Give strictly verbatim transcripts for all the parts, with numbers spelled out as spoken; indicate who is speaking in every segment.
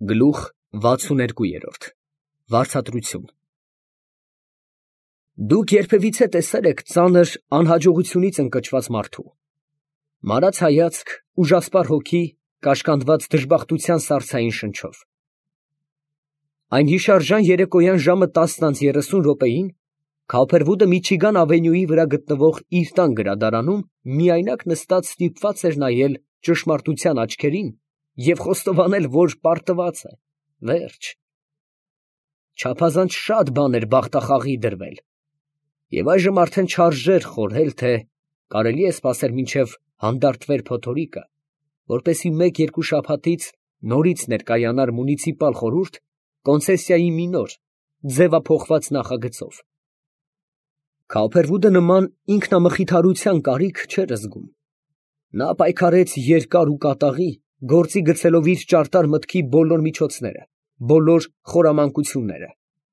Speaker 1: Գլուխ վաթսուներկու։ Վարձատրություն։ Դուք երբևիցե տեսել եք ծանր անհաջողությունից ընկճված մարդու, մարած հայացք, ուժասպառ հոգի, կաշկանդված դժբախտության սառցային շնչով։ Այն հիշարժան երեկոյան ժամը տասն անց երեսուն րոպեին Քոփերվուդը Միչիգան ավենյուի վրա գտնվող իր տան գրադարանում միայնակ նստած ստիպված էր նայել ճշմարտության աչքերին և խոստովանել, որ պարտված է, վերջ։ Չափազանց շատ բան էր բախտախաղի դրվել, և այժմ արդեն չարժեր խորհել, թե կարելի է սպասել մինչև հանդարտվեր փոթորիկը, որպեսզի մեկ֊երկու շաբաթից նորից ներկայանար մունիցիպալ խորհուրդ կոնցեսիայի մի նոր, ձևափոխված նախագծով։ Քոփերվուդը նման ինքնամխիթարության կարիք չէր զգում. նա պայքարեց երկար ու կատաղի, գործի գցելով իր ճարտար մտքի բոլոր միջոցները, բոլոր խորամանկությունները։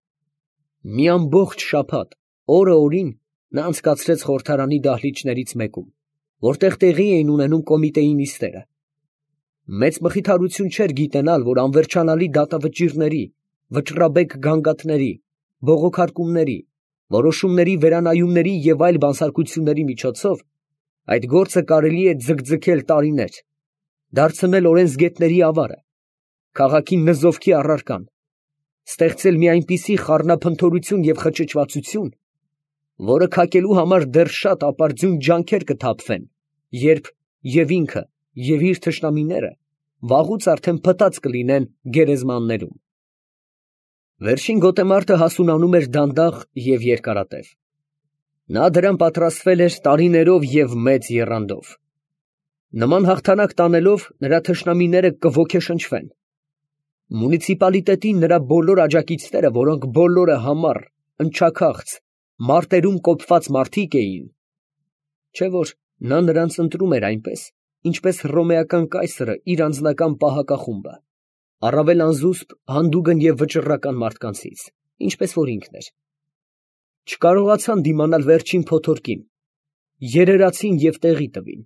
Speaker 1: Մի ամբողջ շաբաթ, օրը օրին, նա անցկացրեց խորհրդարանի դահլիճներից մեկում, որտեղ տեղի էին ունենում կոմիտեի նիստերը։ Մեծ մխիթարություն չէր գիտենալ, որ անվերջանալի դատավճիռների, վճռաբեկ գանգատների, բողոքարկումների, որոշումների վերանայումների և այլ բանսարկությունների միջոցով այդ գործը կարելի է ձգձգել տարիներ, դարձնել օրենսգետների ավարը, քաղաքի նզովքի առարկան, ստեղծել մի այնպիսի խառնափնթորություն և խճճվածություն, որը քակելու համար դեռ շատ ապարդյուն ջանքեր կթափվեն, երբ և ինքը, և իր թշնամիները վաղուց արդեն փտած կլինեն գերեզմաններում։ Վերջին գոտեմարտը հասունանում էր դանդաղ և երկարատև։ Նա դրան պատրաստվել էր տարիներով և մեծ եռանդով։ Նման հաղթանակ տանելով, նրա թշնամիները կոգեշնչվեն։ Մունիցիպալիտետի նրա բոլոր աջակիցները, որոնք բոլորը համառ, ընչաքաղց, մարտերում կոփված մարդիկ էին, չէ՞ որ նա նրանց ընտրում էր այնպես, ինչպես հռոմեական կայսրը իր անձնական պահակախումբը, առավել անզուսպ, հանդուգն և վճռական մարդկանցից, ինչպես որ ինքն էր, չկարողացան դիմանալ վերջին փոթորկին, երերացին և տեղի տվին։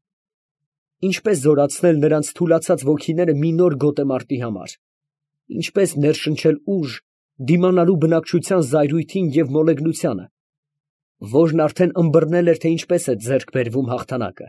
Speaker 1: Ինչպես զորացնել նրանց թուլացած ոգիները մի նոր գոտեմարտի համար, ինչպես ներշնչել ուժ, դիմանալու բնակչության զայրույթին և մոլեգնությանը, որն արդեն ըմբռնել էր, թե ինչպես է ձեռք բերվում հաղթանակը։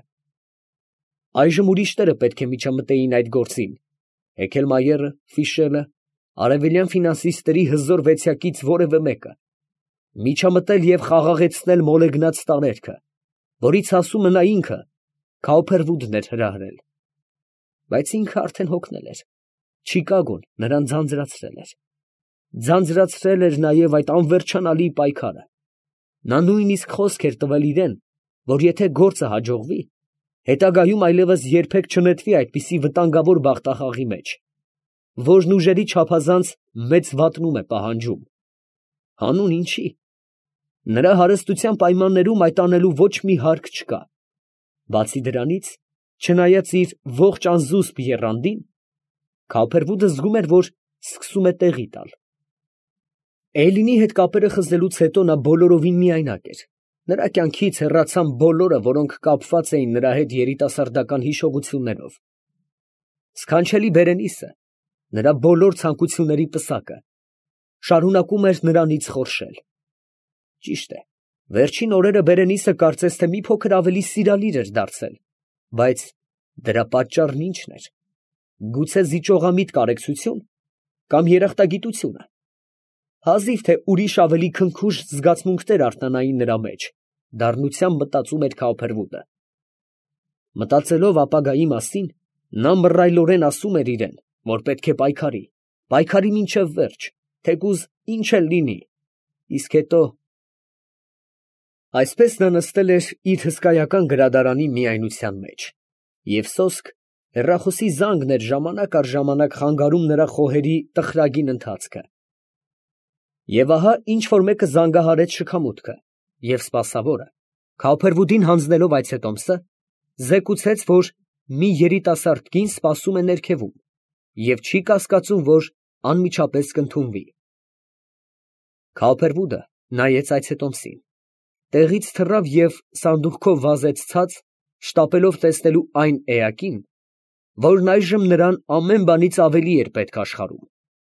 Speaker 1: Այժմ ուրիշները պետք է միջամտեին այդ գործին, Հեքելմայերը, Ֆիշելը, արևելյան ֆինանսիստերի հզոր վեցյակից որևէ մեկը, միջամտել և խաղաղեցնել մոլեգնած տարերքը, որից ասումը նա ինքը, Քոփերվուդն էր հրահրել։ Բայց ինքը արդեն հոգնել էր, Չիկագոն նրան ձանձրացրել էր։ Ձանձրացրել էր նաև այդ անվերջանալի պայքարը։ Նա նույնիսկ խոսք էր տվել իրան, որ եթե գործը հաջողվի, հետագայում այլևս երբեք չնետվի այդպիսի վտանգավոր բախտախաղի մեջ, որն ուժերի չափազանց մեծ վատնում է պահանջում։ Հանուն ինչի։ Նրա հարստության պայմաններում այդ անելու ոչ մի հարկ չկա։ Բացի դրանից, չնայած իր ողջ անզուսպ եռանդին, Քոփերվուդը զգում էր, որ սկսում է տեղի տալ։ Էյլինի հետ կապերը խզելուց հետո նա բոլորովին միայնակ էր։ Նրա կյանքից հեռացան բոլորը, որոնք կապված էին նրա հետ երիտասարդական հիշողություններով։ Սքանչելի Բերենիսը, նրա բոլոր ցանկությունների պսակը, շարունակում էր նրանից խորշել։ Ճիշտ է, վերջին օրերը Բերենիսը կարծես թե մի փոքր ավելի սիրալիր էր դարձել, բայց դրա պատճառն ի՞նչն էր։ Գուցե զիջողամիտ կարեկցություն կամ երախտագիտությունը։ Հազիվ թե ուրիշ ավելի քնքուշ զգացմունքներ արթնանային նրա մեջ, դառնությամբ մտածում էր Քոփերվուդը։ Մտածելով ապագայի մասին, նա մռայլորեն ասում էր իրան, որ պետք է պայքարի, պայքարի մինչև վերջ, թեկուզ ինչ էլ լինի, իսկ հետո… Այսպես նա նստել էր իր հսկայական գրադարանի միայնության մեջ, և սոսկ, հեռախոսի զանգն էր ժամանակ առ ժամանակ խանգարում նրա խոհերի տխրագին ընթացքը։ Եվ ահա ինչ֊որ մեկը զանգահարեց շքամուտքը, և սպասավորը, Քոփերվուդին հանձնելով այցետոմսը, զեկուցեց, որ մի երիտասարդ կին սպասում է ներքևում և չի կասկածում, որ անմիջապես կընդունվի։ Քոփերվուդը նայեց այցետոմսին, տեղից թռավ և սանդուղքով վազեց ցած, շտապելով տեսնելու այն էակին, որն այժմ նրան ամեն բանից ավելի էր պետք աշխարհում։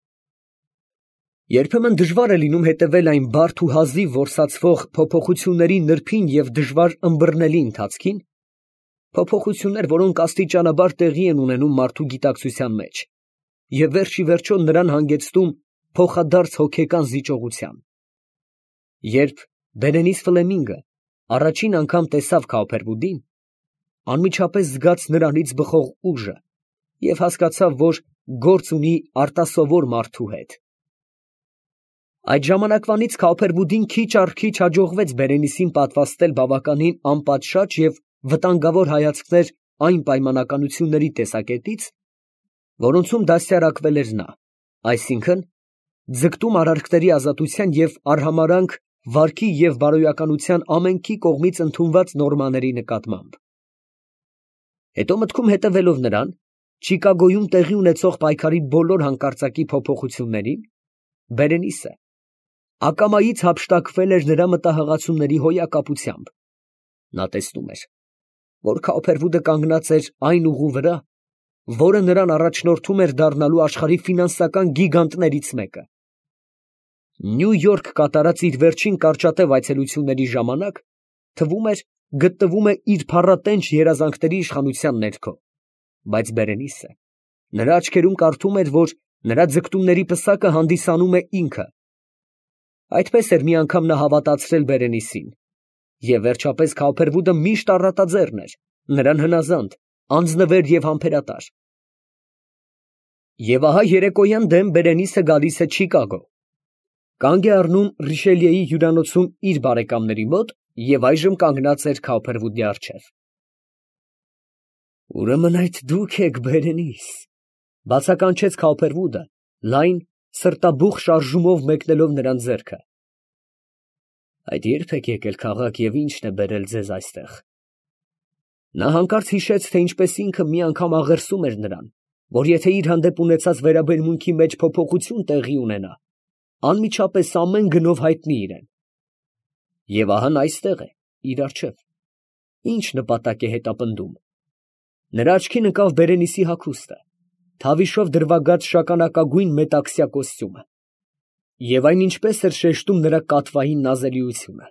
Speaker 1: Երբեմն դժվար է լինում հետևել այն բարդ ու հազիվ որսացվող փոփոխությունների նրբին և դժվար ըմբռնելի ընթացքին, փոփոխություններ, որոնք աստիճանաբար տեղի են ունենում մարդու գիտակցության մեջ և վերջ ի վերջո նրան հանգեցնում փոխադարձ հոգեկան զիջողության։ Երբ Բերենիս Ֆլեմինգը առաջին անգամ տեսավ Քաուփերվուդին, անմիջապես զգաց նրանից բխող ուժը և հասկացավ, որ գործ ունի արտասովոր մարդու հետ։ Այդ ժամանակվանից Քաուփերվուդին քիչ առ քիչ հաջողվեց Բերենիսին պատվաստել բավականին անպատշաճ և վտանգավոր հայացքներ այն պայմանականությունների տեսակետից, որոնցում դաստիարակվել էր նա, այսինքն՝ ձգտում արարքների ազատության և արհամարհանք վարքի և բարոյականության ամենքի կողմից ընդունված նորմաների նկատմամբ։ Հետո մտքում հետևելով նրան, Չիկագոյում տեղի ունեցող պայքարի բոլոր հանկարծակի փոփոխություններին, Բերենիսը ակամայից հափշտակվել էր նրա մտահղացումների հոյակապությամբ։ Նա տեսնում էր, որ Քաուփերվուդը կանգնած էր այն ուղու վրա, որը նրան առաջնորդում էր դառնալու աշխարհի ֆինանսական գիգանտներից մեկը։ Նյու Յորք կատարած իր վերջին կարճատև այցելությունների ժամանակ, թվում էր, գտնվում է իր փառատենչ երազանքների իշխանության ներքո, բայց Բերենիսը նրա աչքերում կարդում էր, որ նրա ձգտումների պսակը հանդիսանում է ինքը։ Այդպես էր մի անգամ նա հավատացրել Բերենիսին, և վերջապես Քաուփերվուդը միշտ առատաձեռն էր, նրան հնազանդ, անձնվեր և համբերատար։ Եվ ահա երեկոյան դեմ Բերենիսը գալիս է Չիկագո, կանգ է առնում Ռիշելիեի հյուրանոցում իր բարեկամների մոտ և այժմ կանգնած էր Քաուփերվուդի առջև։ «Ուրեմն այդ դուք եք, Բերենիս», ֊ բացականչեց Քաուփերվուդը, լայն, սրտաբուխ շարժումով մեկնելով նրան ձեռքը։ «Այդ ե՞րբ եք եկել քաղաք և ի՞նչն է բերել ձեզ այստեղ»։ Նա հանկարծ հիշեց, թե ինչպես ինքը մի անգամ աղերսում էր նրան, որ եթե իր հանդեպ ունեցած վերաբերմունքի մեջ փոփոխություն տեղի ունենա, անմիջապես ամեն գնով հայտնի իրան։ Եվ ահա նա այստեղ է, իր առջև, ի՞նչ նպատակ է հետապնդում։ Նրա աչքին ընկավ Բերենիսի հագուստը, թավիշով դրվագած շագանակագույն մետաքսյա կոստյումը, և այն ինչպես էր շեշտում նրա կատվային նազելիությունը։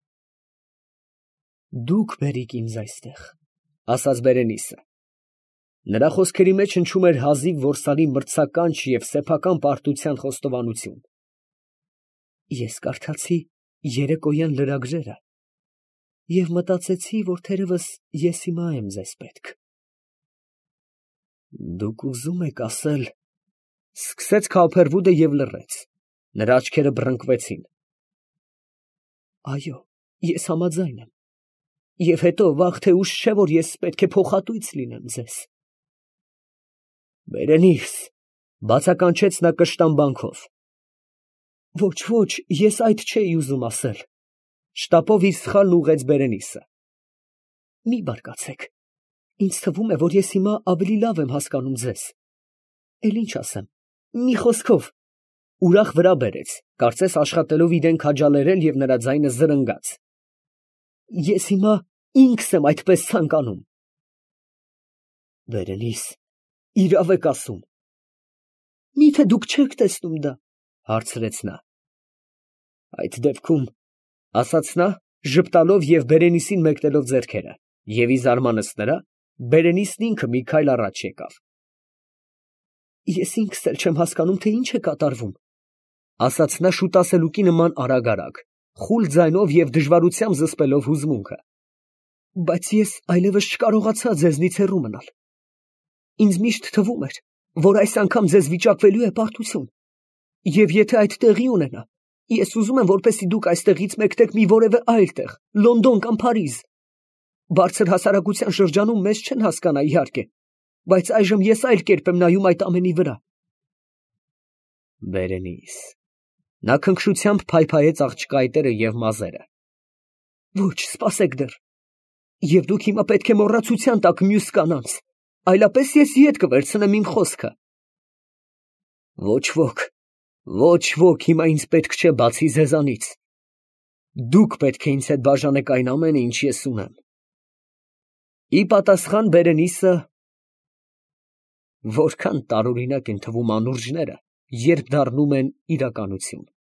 Speaker 1: «Դուք բերիք ինձ այստեղ», ֊ ասաց Բերենիսը։ Նրա խոսքերի մեջ հնչում էր հազիվ որսալի մրցականչ և սեփական պարտության խոստովանություն։ «Ես կարդացի երեկոյան լրագրերը և մտածեցի, որ թերևս ես հիմա եմ ձեզ պետք»։ «Դուք ուզում եք ասել…» ֊ սկսեց Քաուփերվուդը և լռեց. նրա աչքերը բռնկվեցին։ «Այո, ես համաձայն եմ, և հետո վաղ թե ուշ չէ, որ ես պետք է փոխատույց լինեմ ձեզ»։ «Բերենիս», ֊ բացականչեց նա կշտամբանքով։ «Ոչ, ոչ, ես այդ չէի ուզում ասել», ֊ շտապով իր սխալն ուղղեց Բերենիսը։ «Մի բարկացեք, ինձ թվում է, որ ես հիմա ավելի լավ եմ հասկանում ձեզ։ Էլ ինչ ասեմ, մի խոսքով…» ուրախ վրա բերեց, կարծես աշխատելով իրան քաջալերել և նրա ձայնը զրնգաց։ «Ես հիմա ինքս եմ այդպես ցանկանում»։ «Բերենիս, իրավ եք ասում»։ «Մի՞թե դուք չեք տեսնում դա», ֊ հարցրեց նա։ «Այդ դեպքում…» ֊ ասաց նա, ժպտալով և Բերենիսին մեկնելով ձեռքերը, և ի զարմանս նրա, Բերենիսն ինքը մի քայլ առաջ եկավ։ «Ես ինքս էլ չեմ հասկանում, թե ինչ է կատարվում», ֊ ասաց նա շուտասելուկի նման արագ֊արագ, խուլ ձայնով և դժվարությամբ զսպելով հուզմունքը։ «Բայց ես այլևս չկարողացա ձեզնից հեռու մնալ։ Ինձ միշտ թվում էր, որ այս անգամ ձեզ վիճակվելու է պարտություն, և եթե այդ տեղի ունենա, ես ուզում եմ, որպեսզի դուք այստեղից մեկնեք մի որևէ այլ տեղ, Լոնդոն կամ Փարիզ։ Բարձր հասարակության շրջանում մեզ չեն հասկանա, իհարկե, բայց այժմ ես այլ կերպ եմ նայում այդ ամենի վրա»։ «Բերենիս…» նա քնքշությամբ փայփայեց աղջկա այտերը և մազերը։ «Ոչ, սպասեք դեռ։ Եվ դուք հիմա պետք է մոռացության տաք մյուս կանանց, այլապես ես ետ կվերցնեմ իմ խոսքը»։ «Ոչ ոք, ոչ ոք հիմա ինձ պետք չէ, բացի ձեզանից։ Դուք պետք է ինձ հետ բաժանեք այն ամենը, ինչ ես ունեմ»։ Ի պատասխան Բերենիսը Որքան տարօրինակ են թվում անուրջները, երբ դառնում են իրականություն։